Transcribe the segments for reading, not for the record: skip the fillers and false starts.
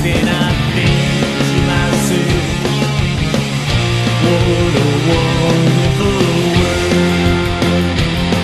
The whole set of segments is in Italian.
then I think to myself, what a wonderful world.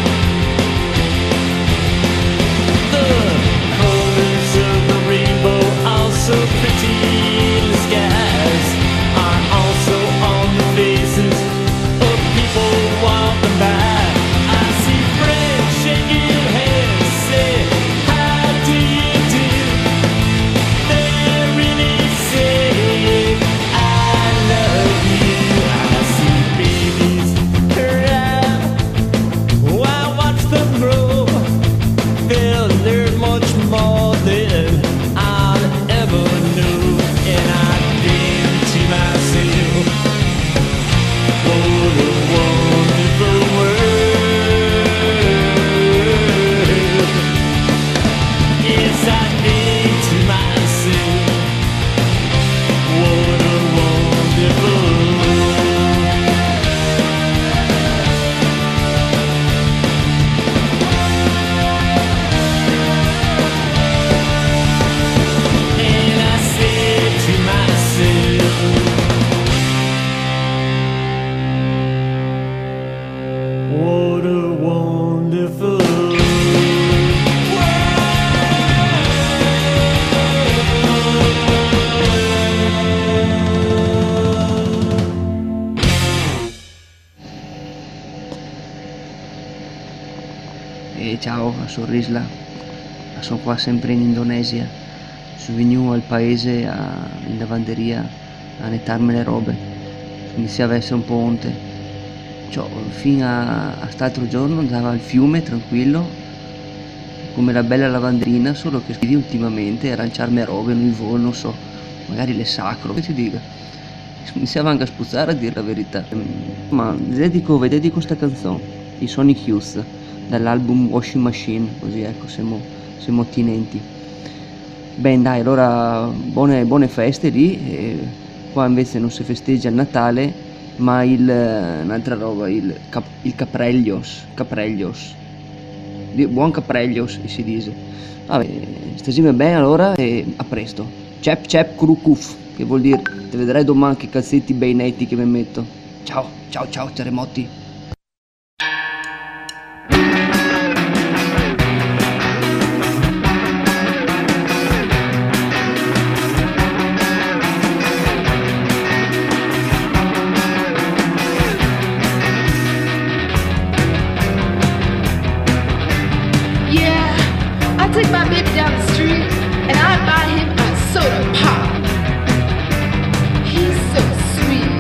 The colors of the rainbow are so pretty, the skies are also on the faces of people walking by. I see friends shaking hands, say, how do you do? They really say, I love you. I see babies cry while I watch them grow. They'll learn much more than I'll ever know. And I think to myself, what a wonderful world. Yes, I think to myself, what a wonderful world. And I said to myself, what a wonderful E ciao, sono Risla, sono qua sempre in Indonesia, sono venuto al paese in lavanderia a nettarmi le robe, iniziava a essere un ponte, cioè, fino a quest'altro giorno andavo al fiume tranquillo, come la bella lavanderina, solo che ultimamente a lanciarmi le robe, non volo, non so, magari le sacro, che ti dica, iniziava anche a spruzzare a dire la verità, ma vi dedico questa canzone, i Sonic Youth, dall'album Washing Machine, così ecco, siamo attinenti. Bene dai, allora buone feste lì, e qua invece non si festeggia il Natale, ma un'altra roba, il Caprellios, buon Caprellios si dice. Vabbè, stasera bene allora e a presto. Cep cep krukuf, che vuol dire te vedrai domani che calzetti bei netti che mi metto. Ciao, terremoti. I take my baby down the street and I buy him a soda pop. He's so sweet.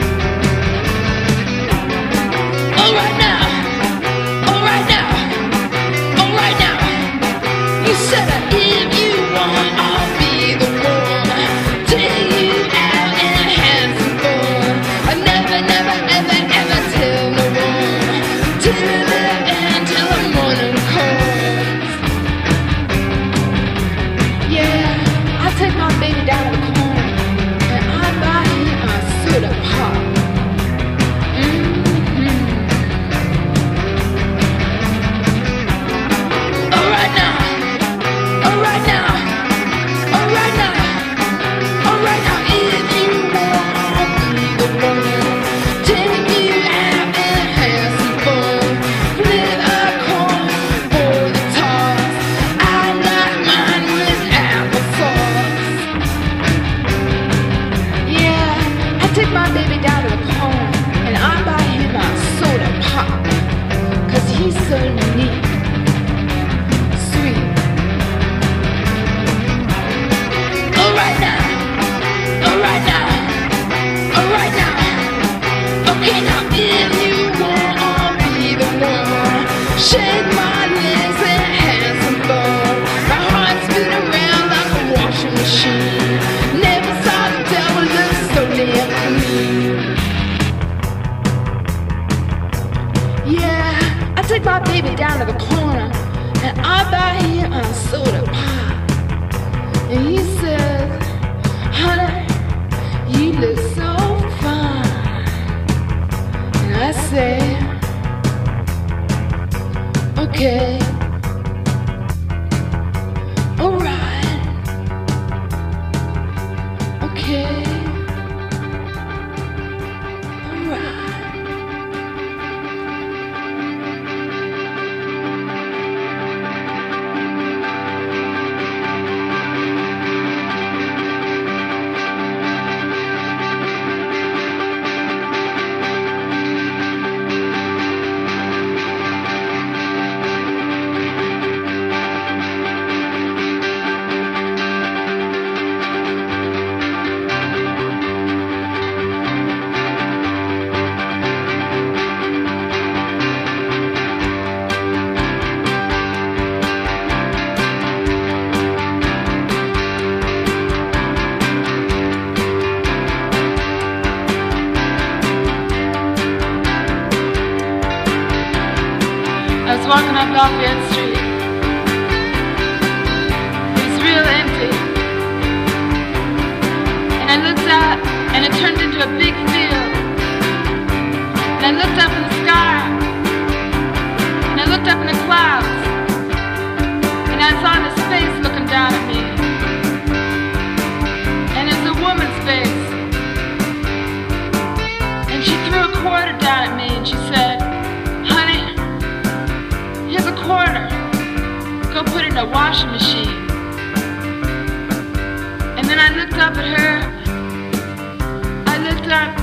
Alright now, alright now, alright now. You said that if you want, I'll be the one. Take you out and have some fun. I never, never, ever, ever tell no one. Till until the morning comes. I take my baby down to the corner and I buy him a soda pop. Alright now, alright now, alright now, alright now. If you want, I'll be the one. Take you out and have some fun. Flip a coin for the toss. I like mine with applesauce. Take my baby down to the corner and I buy him a soda pop. Cause he's so neat, sweet. Alright now, alright now, alright now. Okay now, if you want, I'll be the one. Shake my legs and have some fun. My heart's spin around like a washing machine. Never saw the devil look so damn clean. Yeah, I take my baby down to the corner and I buy him a soda pop. And he says, honey, you look so fine. And I say, okay, alright. okay. Alright. I was walking up Lafayette Street. It was real empty. And I looked out, and it turned into a big field. And I looked up in the sky. And I looked up in the clouds. And I saw this face looking down at me. And it was a woman's face. And she threw a quarter down at me, and she said, "Honey, here's a quarter. Go put it in a washing machine." And then I looked up at her. I looked up.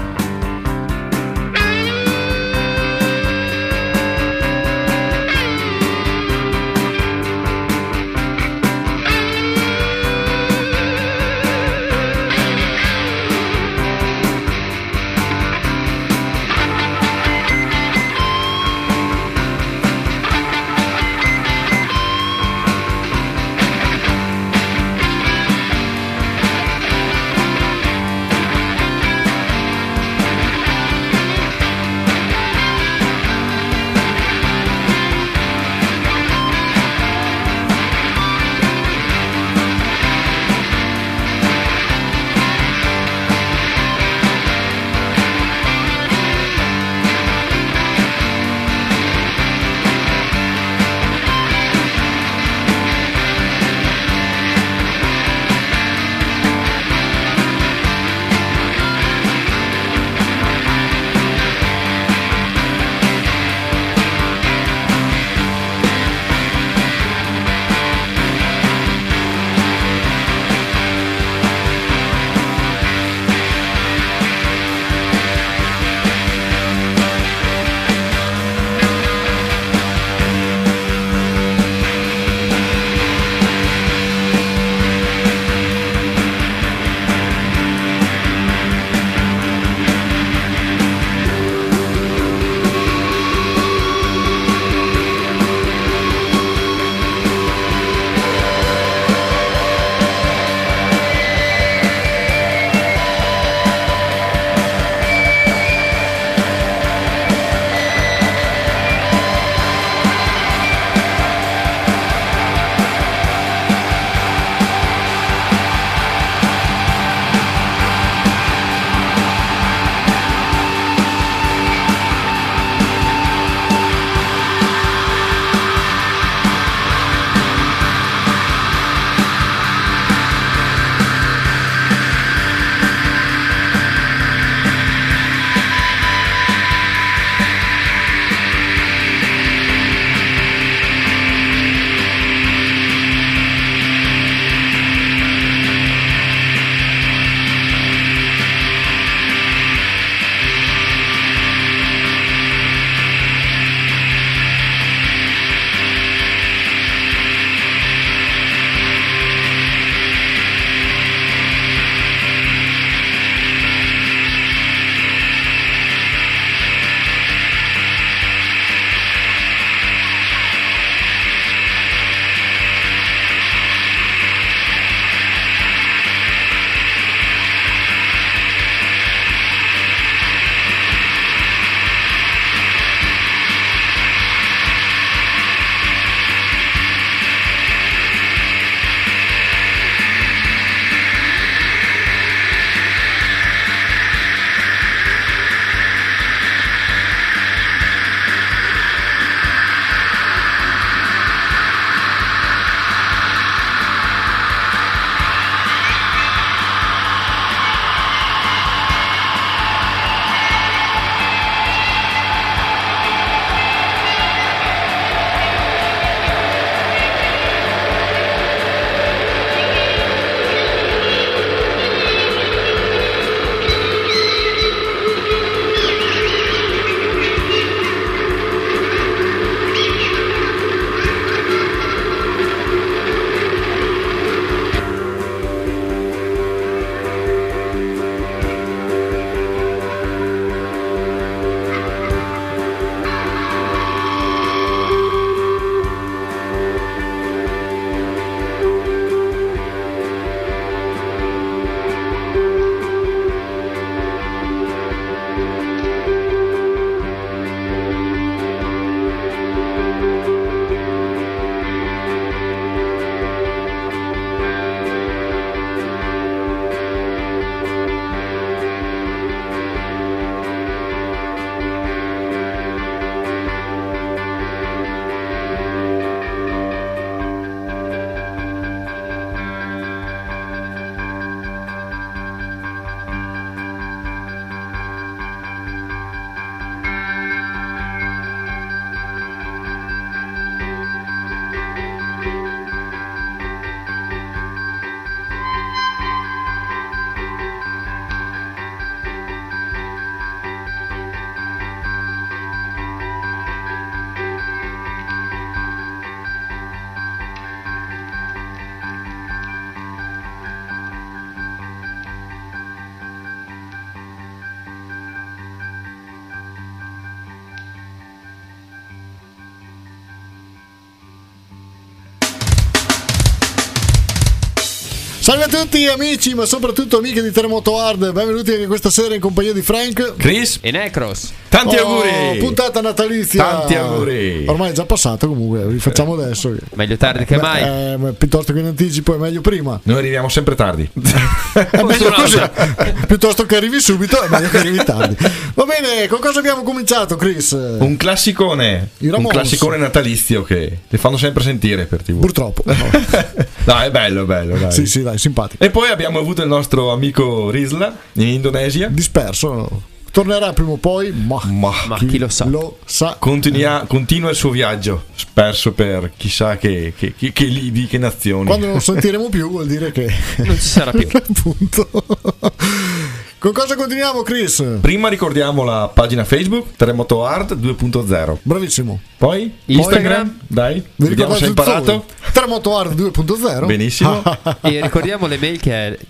Salve a tutti amici, ma soprattutto amiche di Terremoto Hard. Benvenuti anche questa sera in compagnia di Frank, Chris e Necros. Tanti auguri. Puntata natalizia. Tanti auguri. Ormai è già passato, comunque rifacciamo adesso. Meglio tardi che mai. Piuttosto che in anticipo è meglio prima. Noi arriviamo sempre tardi. È meglio così. Piuttosto che arrivi subito è meglio che arrivi tardi. Va bene, con cosa abbiamo cominciato, Chris? Un classicone. I Ramones. Un classicone natalizio che li fanno sempre sentire per TV. Purtroppo. No, è bello, dai. Sì, dai, simpatico. E poi abbiamo avuto il nostro amico Rizla in Indonesia. Disperso. Tornerà prima o poi, ma chi lo sa. Continua il suo viaggio, sperso per chissà che nazioni. Quando non lo sentiremo più vuol dire che non ci sarà più. Appunto. Con cosa continuiamo, Chris? Prima ricordiamo la pagina Facebook Terremoto Hard 2.0. Bravissimo. Poi Instagram. Dai, vediamo se hai imparato. Terremoto Hard 2.0. Benissimo. E ricordiamo le mail che è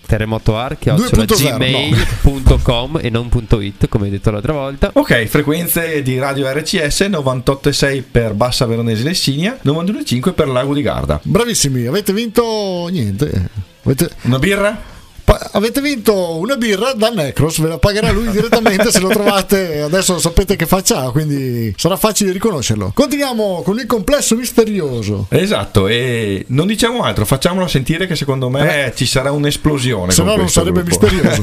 terremotohard@gmail.com e non .it, come hai detto l'altra volta. Ok, frequenze di radio RCS 98.6 per Bassa Veronese Lessinia, 92.5 per Lago di Garda. Bravissimi, avete vinto niente. Una birra? Avete vinto una birra da Necros, ve la pagherà lui direttamente se lo trovate. Adesso sapete che faccia ha, quindi sarà facile riconoscerlo. Continuiamo con il complesso misterioso. Esatto, e non diciamo altro, facciamolo sentire che secondo me ci sarà un'esplosione. Se no non sarebbe gruppo. Misterioso.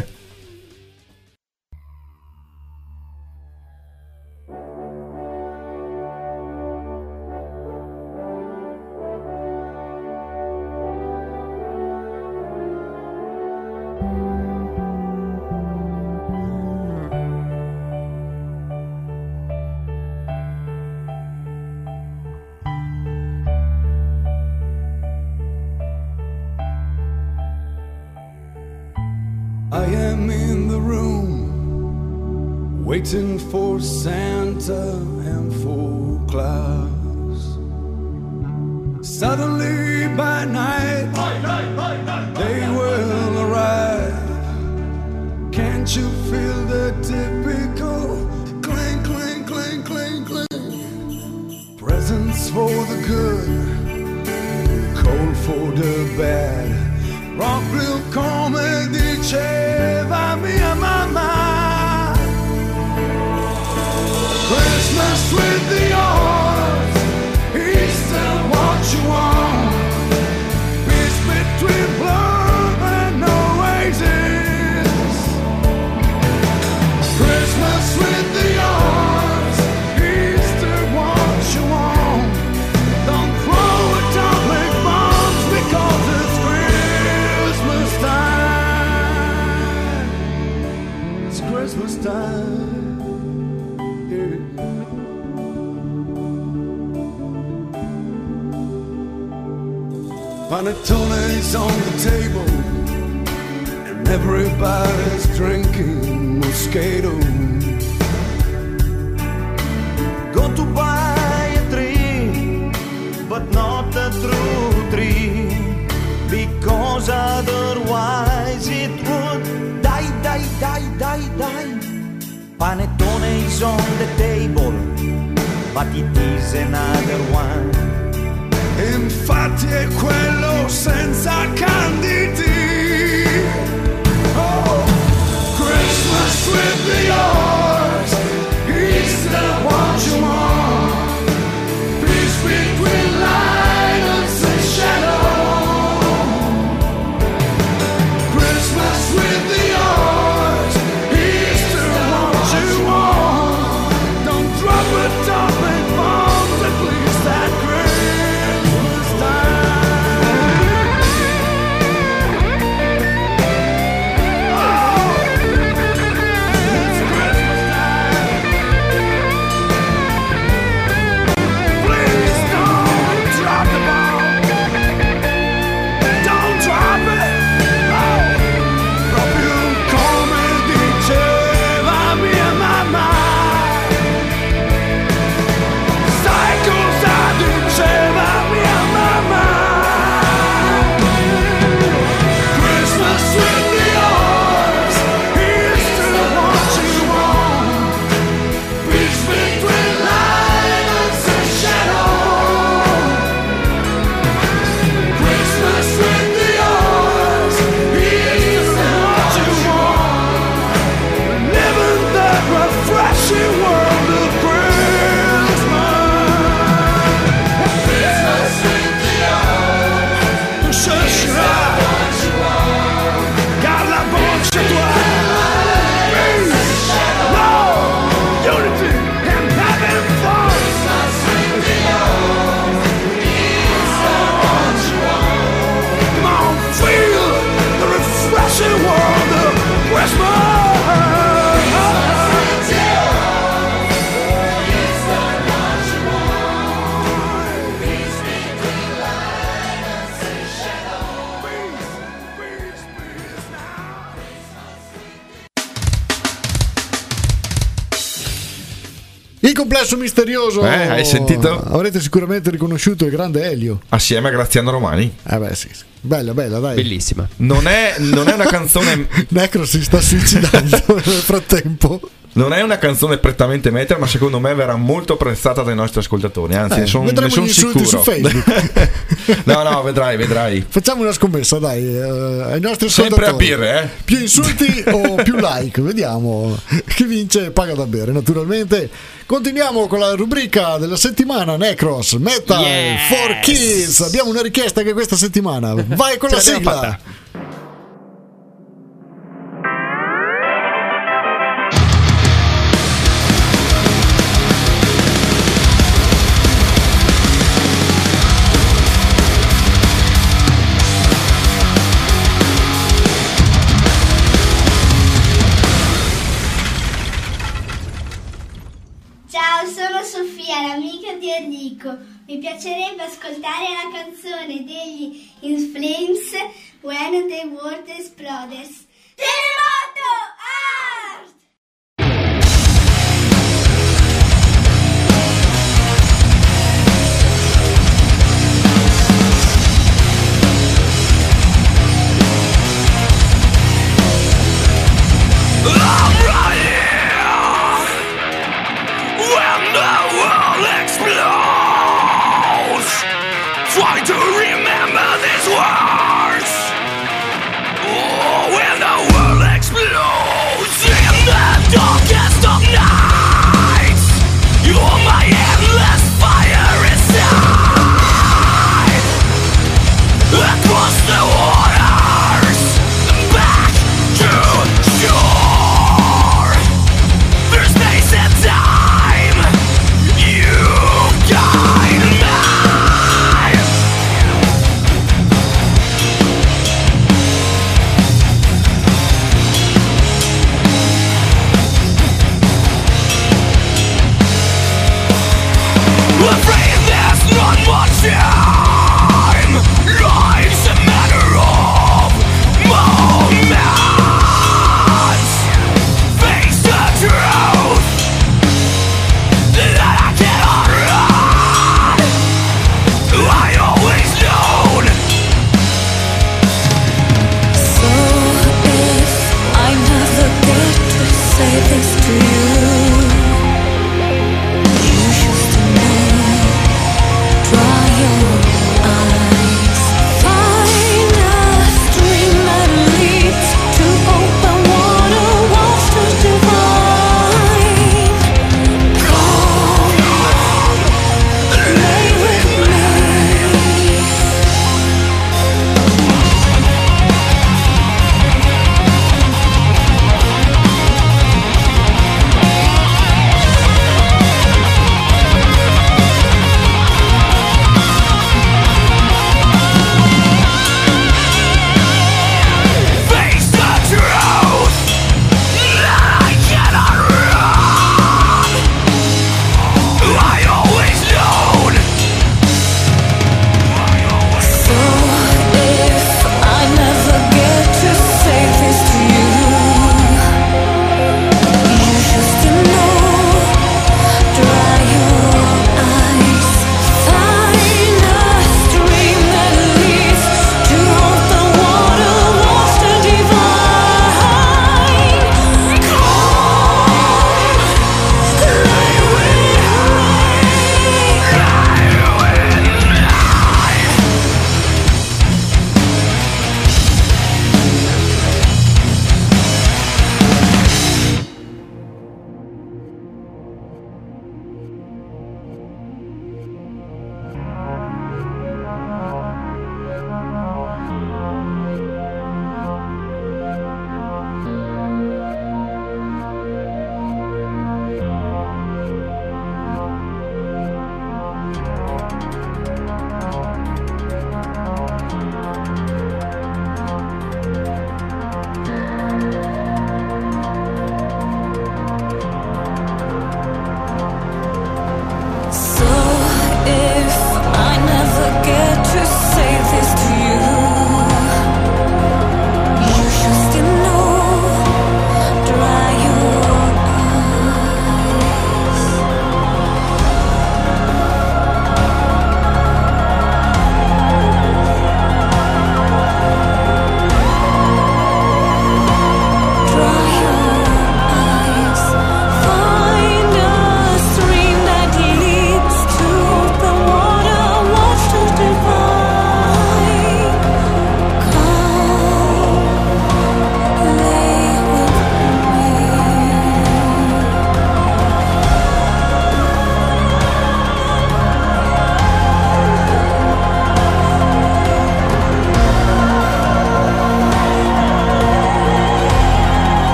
I am in the room, waiting for Santa and for Claus. Suddenly by night, they will arrive. Can't you feel the typical clink, clink, clink, clink, clink? Presents for the good, cold for the bad. Proprio come diceva mia mamma, Christmas with the odds, Easter what you want, peace between blood and oasis. Christmas with the odds, Easter what you want, don't throw atomic bombs because it's Christmas time, yeah. Panettone's on the table and everybody's drinking Moscato. Go to buy a tree, but not a true tree, because otherwise it would die. Panettone is on the table, but it is another one. Infatti è quello senza canditi. Oh, Christmas with the odds, Easter what you want, peace between light and shadow. Christmas with the odds, Easter what you want, don't drop atomic bombs, at least that Christmas time. Il complesso misterioso. Hai sentito? Avrete sicuramente riconosciuto il grande Elio. Assieme a Graziano Romani. Beh, sì. Bella, dai. Bellissima. Non è una canzone. Necro si sta suicidando nel frattempo. Non è una canzone prettamente metal, ma secondo me verrà molto apprezzata dai nostri ascoltatori. Anzi, ne sono vedremo gli insulti sicuro. su Facebook. No, vedrai. Facciamo una scommessa, dai, ai nostri Sempre a ascoltatori. birre, Più insulti o più like? Vediamo. Chi vince paga da bere, naturalmente. Continuiamo con la rubrica della settimana, Necros Metal for Kids. Abbiamo una richiesta anche questa settimana. Vai con la sigla. Ciao, sono Sofia, l'amica di Enrico. Mi piacerebbe ascoltare la canzone degli In Flames When the World Explodes. Terremoto Art! When the world explodes, try to remember these words. Oh, when the world explodes.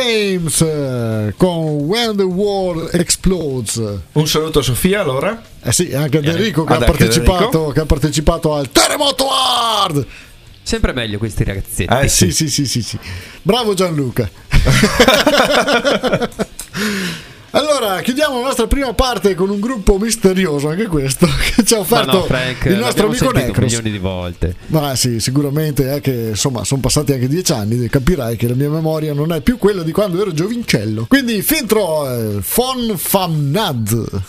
Flames con When the World Explodes. Un saluto a Sofia allora. Sì, anche ad Enrico che, Anche Enrico. che ha partecipato al Terremoto Hard. Sempre meglio questi ragazzetti. Sì. Bravo Gianluca. Allora, chiudiamo la nostra prima parte con un gruppo misterioso, anche questo, che ci ha offerto Frank, il nostro amico Necros. milioni di volte. Ma sì, sicuramente è che insomma sono passati anche 10 anni, capirai che la mia memoria non è più quella di quando ero giovincello. Quindi Fintro, Fon Fam Nad.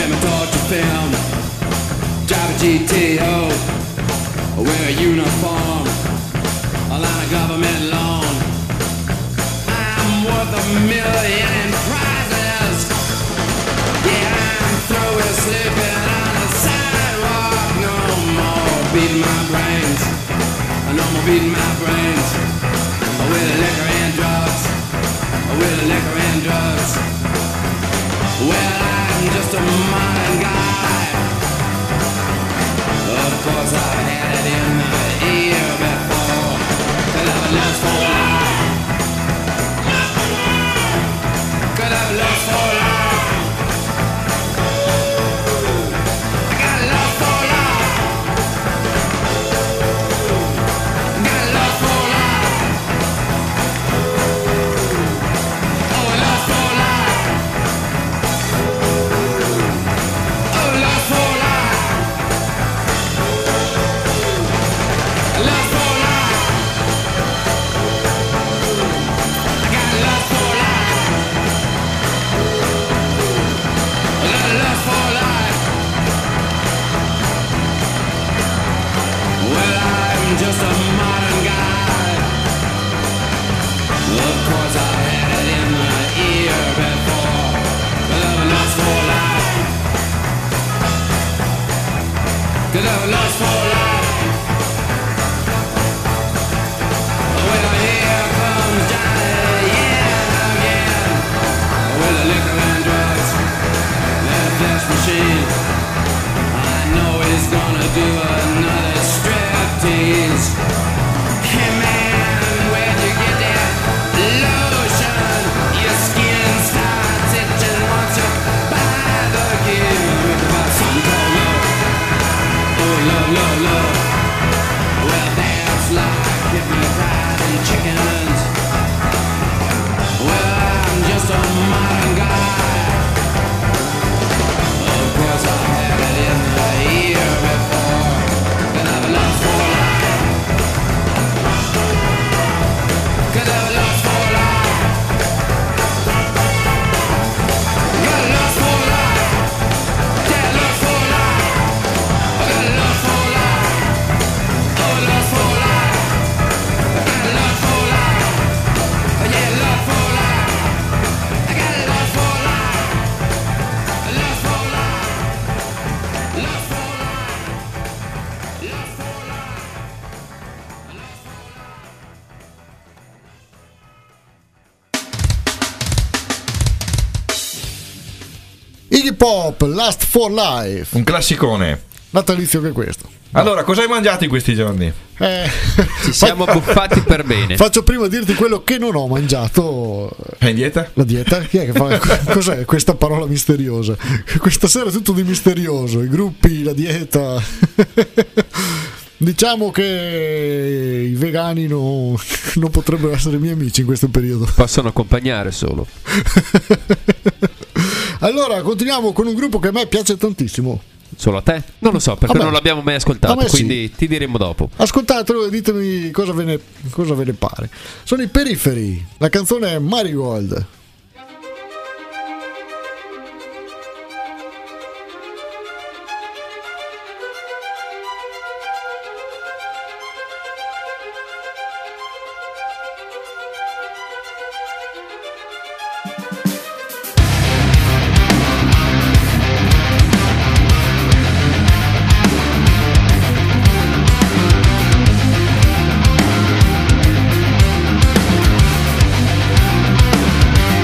wear my torture film, drive a GTO, wear a uniform, a line of government loan. I'm worth $1 million in prizes. Yeah, I'm through with sleeping on the sidewalk. No more beating my brains. No more beating my brains. With liquor and drugs. With liquor and drugs. Well, I'm just a modern guy. Of course, I've had it in the ear before. Could have a lust for life. Could have a lust for life. I got a lust for life. I got a lust for life. Oh, a lust for life. Oh, lust for life. Lust for life. I got lust for life. Lust for life. Well, I'm just a modern guy. Of course, I had it in the ear before. But I'm lust for life. Cause I'm lust for life. Well, here comes Johnny, yeah, again. With the liquor and drugs and a flesh machine. I know he's gonna do another striptease. Hey man, where'd you get that lotion? Your skin starts itching once you buy the gear. About something called love. Oh, love, love, love. Well, that's like hypnotizing chickens. Well, I'm just a modern guy. Of course, I had it in the ear before. Could have a lust for life. Could have a lust for life. Got a lust for life. Yeah, lust for life. I got a lust for life. Oh, lust for life. I got a lust for life. Yeah, lust for life. I got a lust for life. Lust for life. Lust for life. Lust for life. Iggy Pop, Lust for Life. Un classicone. Natalizio che è questo. Allora, cosa hai mangiato in questi giorni? Ci siamo buffati per bene. Faccio prima dirti quello che non ho mangiato. È in dieta? La dieta? Chi è che fa? Cos'è questa parola misteriosa? Questa sera è tutto di misterioso. I gruppi, la dieta. Diciamo che i vegani non potrebbero essere miei amici in questo periodo. Possono accompagnare solo. Allora, continuiamo con un gruppo che a me piace tantissimo. Solo a te? Non lo so, perché Vabbè. non l'abbiamo mai ascoltato, A me sì. quindi ti diremo dopo. Ascoltatelo e ditemi cosa ve ne pare. Sono i Periferi. La canzone è Marigold. Marigold,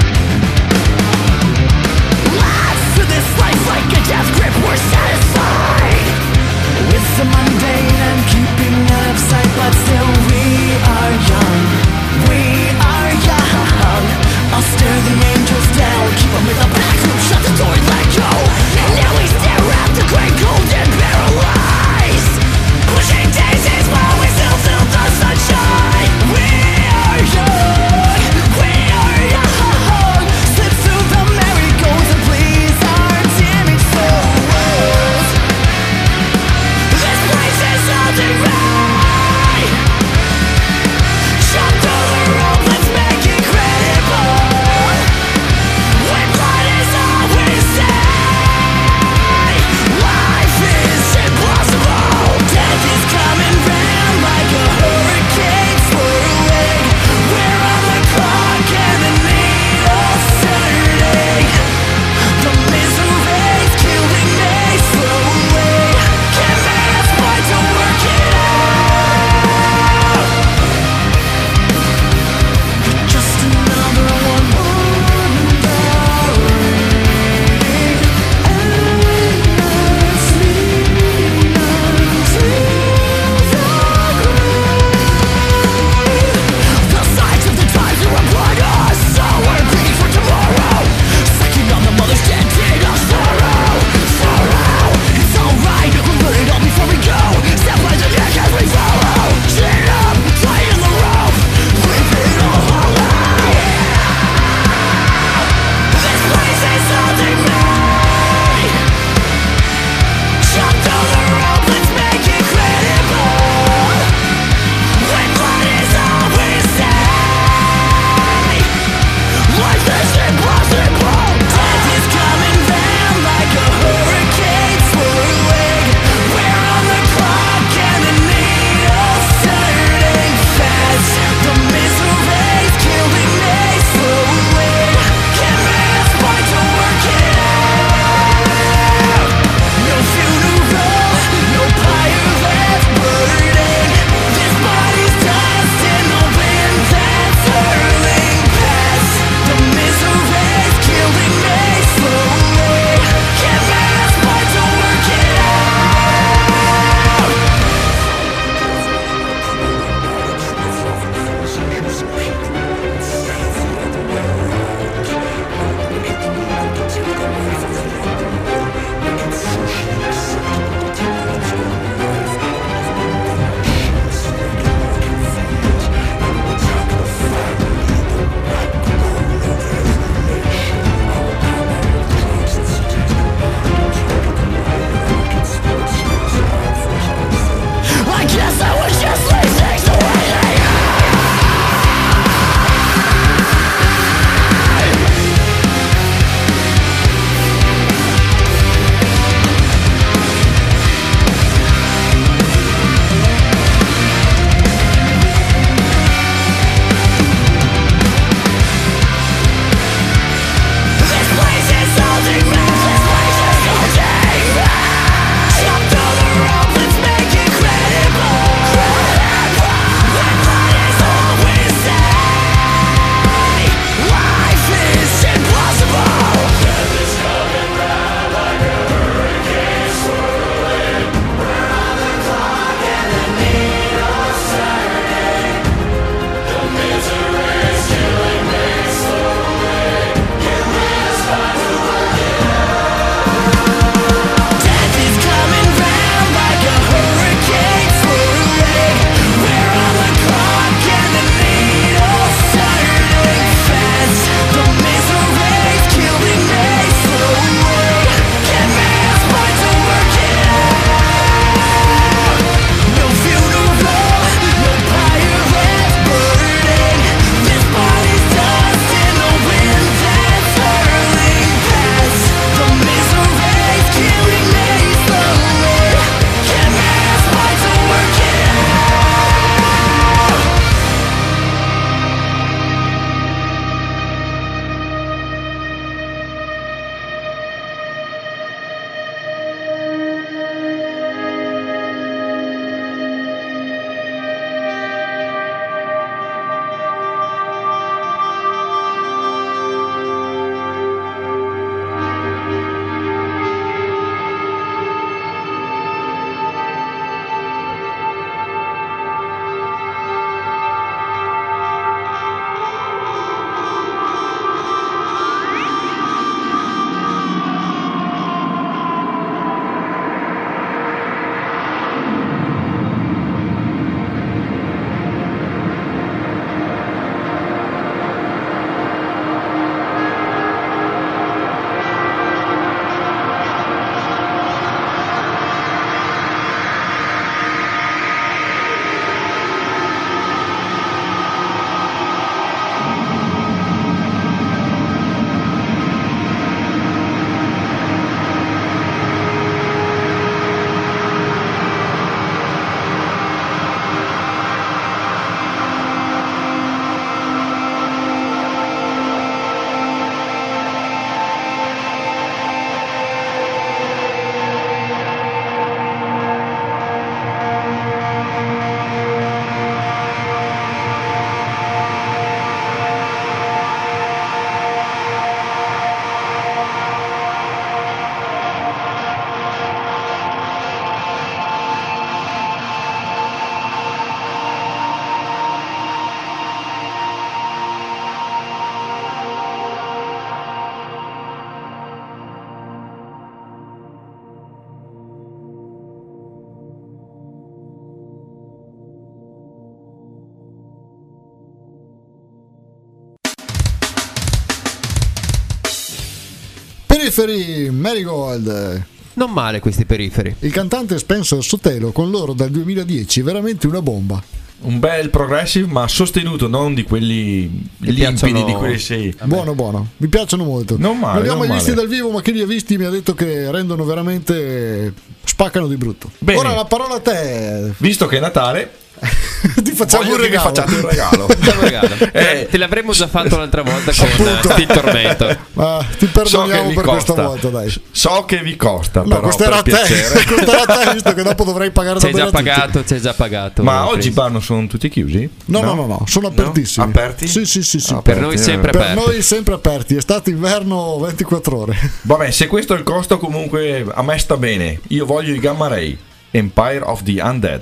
periferi Marigold. Non male questi periferi. Il cantante Spencer Sotelo con loro dal 2010, veramente una bomba. Un bel progressive, ma sostenuto, non di quelli limpidi, di quelli sì. Buono, mi piacciono molto. Non male. Non li ho mai non visti male. dal vivo, ma chi li ha visti mi ha detto che rendono veramente, spaccano di brutto. Bene. Ora la parola a te. Visto che è Natale, Ti facciamo voglio un che vi regalo. facciate un regalo. Facciamo un regalo. Te l'avremmo già fatto l'altra volta con Steve Tormento. Ma ti So che perdoniamo vi per costa. questa volta, dai. So che vi costa, No, però costerà a per te, piacere. costerà a te, visto che dopo dovrai pagare da C'è bere già a tutti. pagato, c'è già pagato. Ma oggi Chris. bar non sono tutti chiusi? No, sono apertissimi. Aperti? Sì. Per noi sempre Per aperti. noi sempre aperti, estate, inverno, 24 ore. Vabbè, se questo è il costo, comunque a me sta bene. Io voglio i Gamma Ray, Empire of the Undead.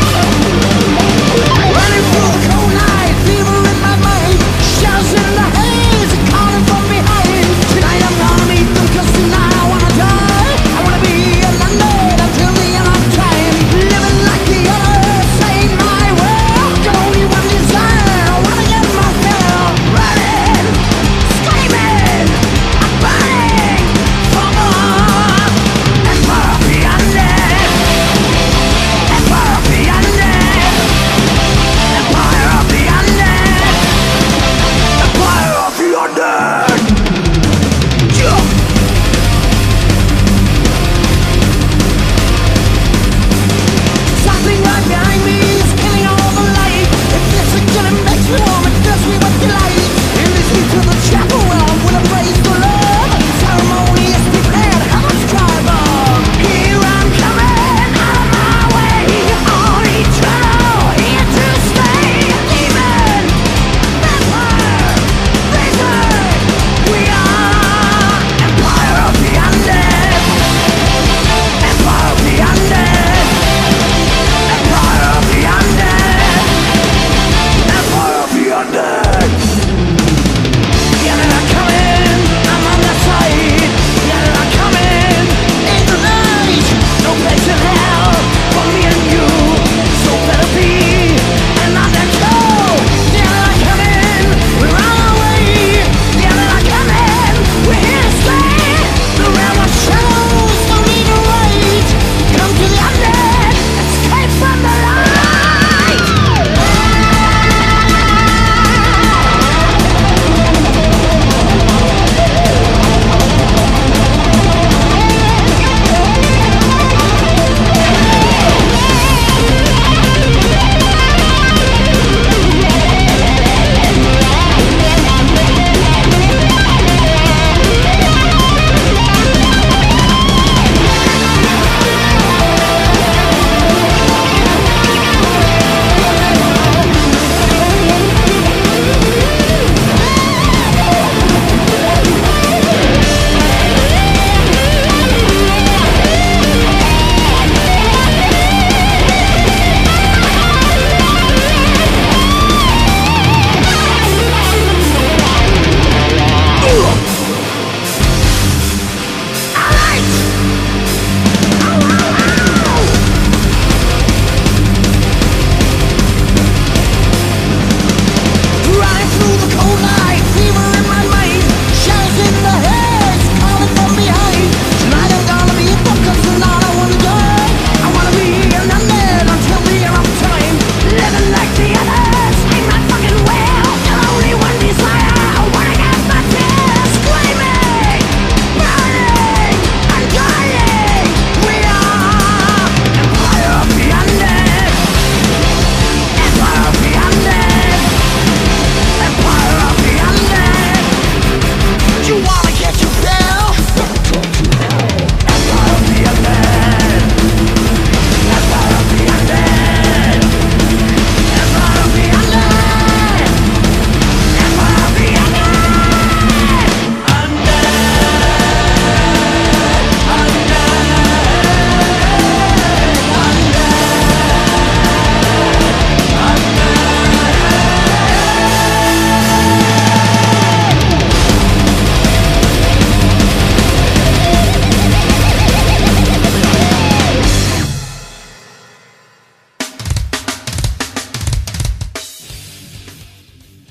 Running through the cold night, fever in my mind, shouts in the hay.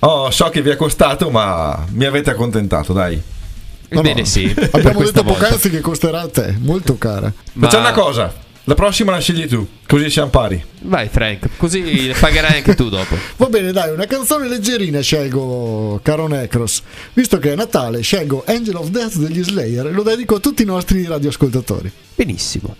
So che vi è costato, ma mi avete accontentato, dai. Bene, sì. Abbiamo detto poc'anzi che costerà a te, molto cara. Facciamo una cosa, la prossima la scegli tu, così siamo pari. Vai Frank, così pagherai anche tu dopo. Va bene, dai, una canzone leggerina scelgo, caro Necros. Visto che è Natale, scelgo Angel of Death degli Slayer e lo dedico a tutti i nostri radioascoltatori. Benissimo.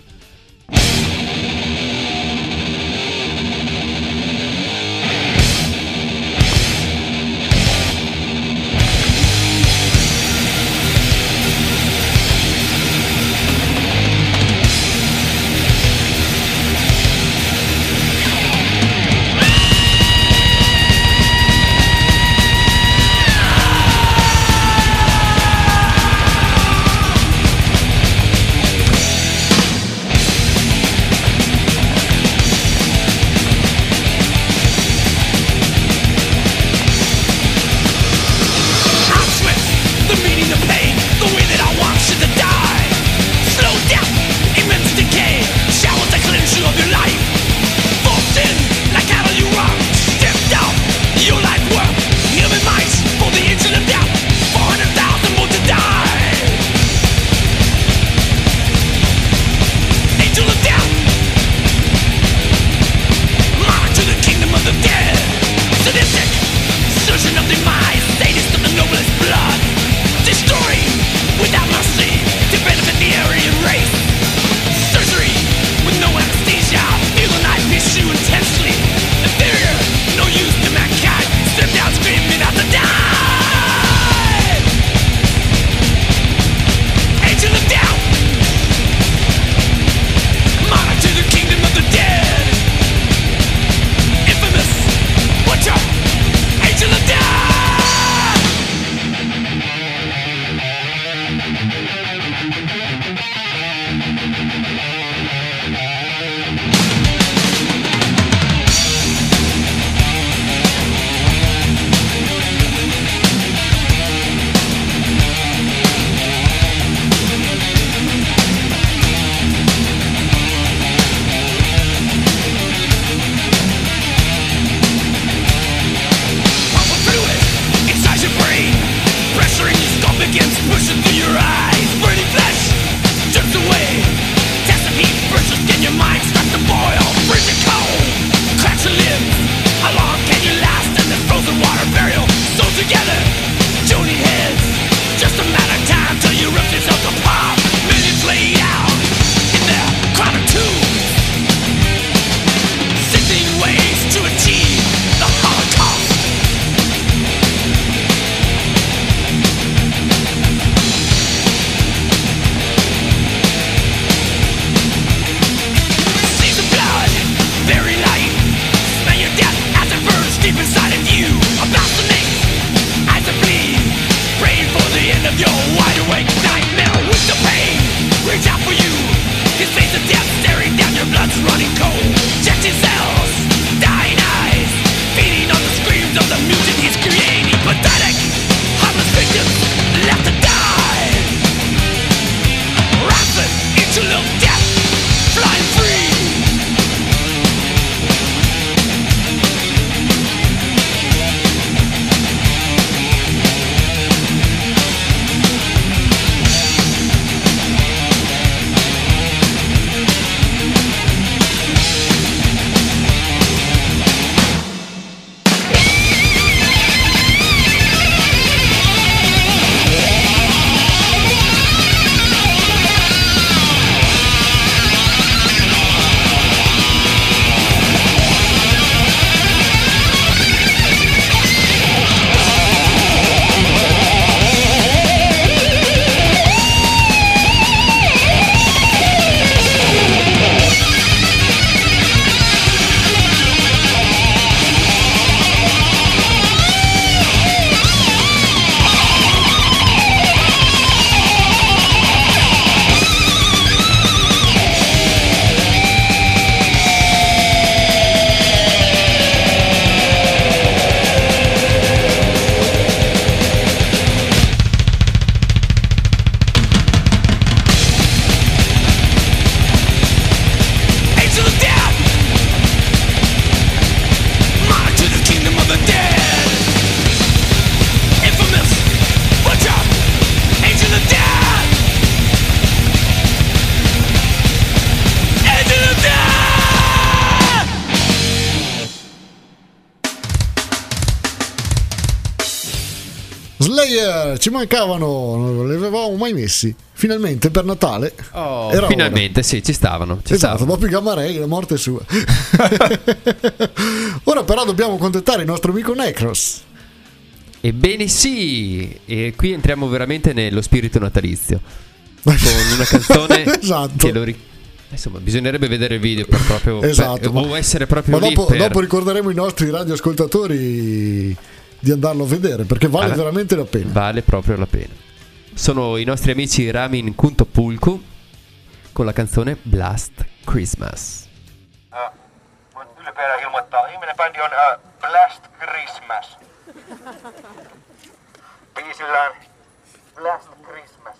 Slayer, ci mancavano, non li avevamo mai messi. Finalmente per Natale. Era finalmente, sì, ci stavano. Esatto, dopo i Gamma Ray, la morte è sua. Ora però dobbiamo contattare il nostro amico Necros. Ebbene sì, e qui entriamo veramente nello spirito natalizio. Con una canzone esatto. che lo insomma, bisognerebbe vedere il video per proprio esatto, o essere proprio ma lì dopo ricorderemo i nostri radioascoltatori di andarlo a vedere, perché vale veramente la pena. Vale proprio la pena. Sono i nostri amici Ramin Kuntopulku con la canzone Blast Christmas. Voit ylpeänä ilmoittaa, ihminen bändi on Blast Christmas. Biisillään Blast Christmas.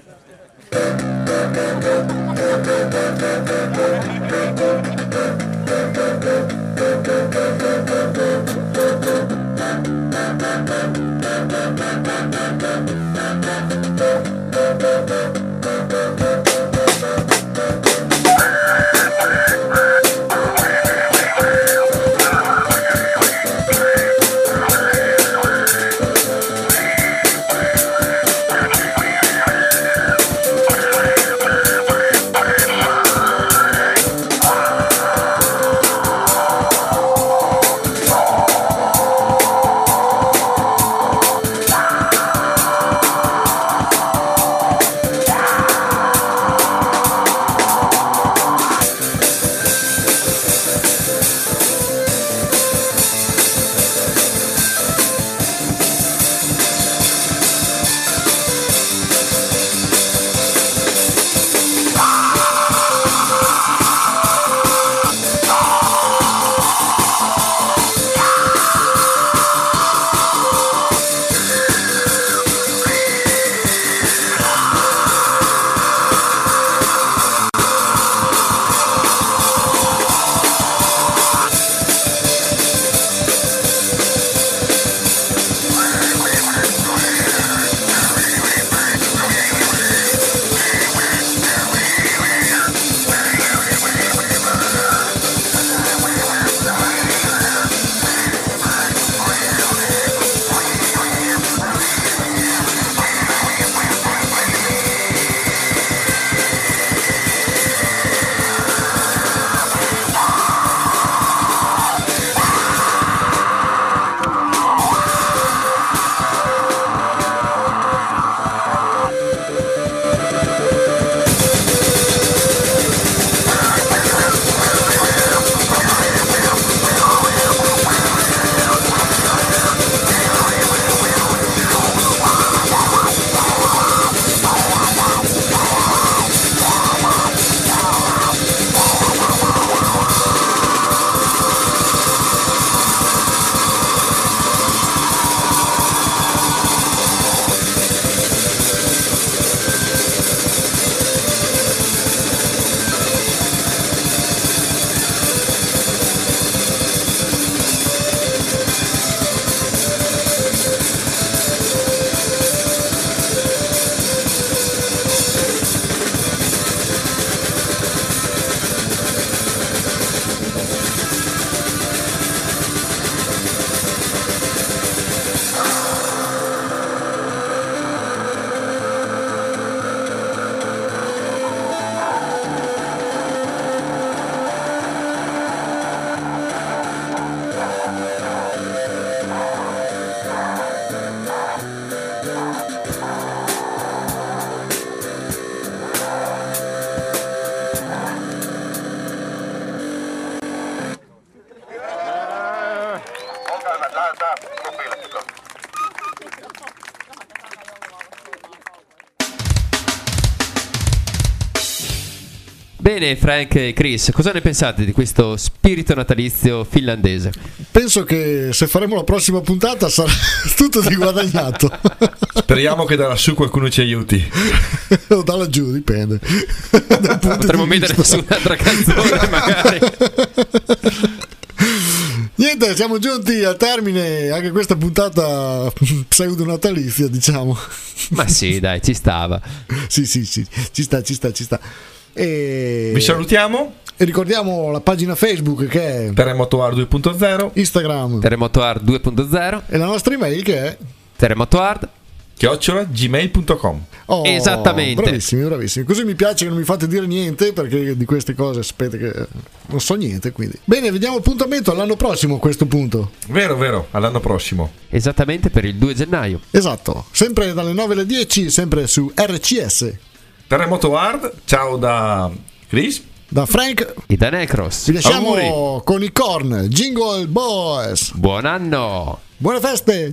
Bene, Frank e Chris, cosa ne pensate di questo spirito natalizio finlandese? Penso che se faremo la prossima puntata sarà tutto di guadagnato. Speriamo che da lassù qualcuno ci aiuti. O da laggiù, dipende. Potremmo mettere su un'altra canzone magari. Niente, siamo giunti al termine anche questa puntata pseudo natalizia, diciamo. Ma sì, dai, ci stava. Sì, ci sta. E vi salutiamo e ricordiamo la pagina Facebook che è Terremoto Art 2.0, Instagram Terremoto Art 2.0 e la nostra email che è Terremotohard. @gmail.com. Oh, Esattamente. Bravissimi, bravissimi. Così mi piace che non mi fate dire niente, perché di queste cose aspetta che non so niente, quindi. Bene, vediamo appuntamento all'anno prossimo a questo punto. Vero, all'anno prossimo. Esattamente per il 2 gennaio. Esatto, sempre dalle 9 alle 10, sempre su RCS. Terremoto Hard, ciao da Chris, da Frank e da Necros. Vi lasciamo Auguri. con i Korn, Jingle Boys. Buon anno. Buone feste.